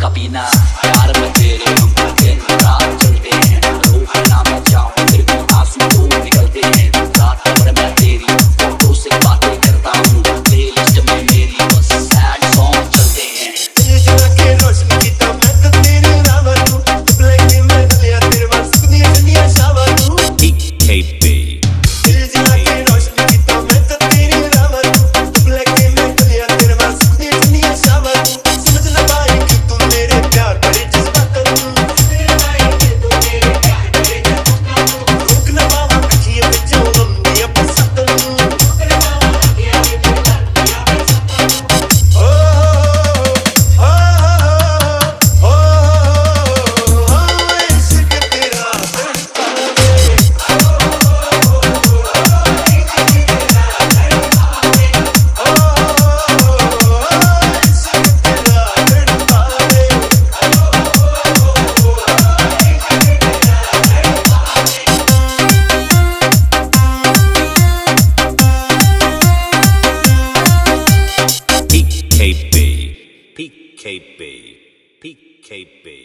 का पीना प्यार में तेरे हम दिन रात चलते हैं। रूह ना मैं जाऊं फिर भी आंसू तो निकलते हैं। रात भर मैं तेरी फोटो से बातें करता हूँ। प्लेलिस्ट में मेरी बस सैड सॉन्ग चलते हैं। जला के रोशनी की तो मैं तो तेरे रावा तू लेके मैं लिया तेरे वास दुनिया दुनिया शावा तू PKB जला के रोशनी की तो मैं तो तेरे रावा तू लेके मैं लिया तेरे वास दुनिया दुनिया शावा तू समझ ना पाई कि तू मेरे प्यार बड़े जज्बात तू मेरे भाई के तू मेरे प्यार बड़े जज्बात तू रोक ना पावा अखियां में जो गम दिया बरसात तू रोक ना पावा अखियां में जो गम दिया बरसात तू PKB PKB PKB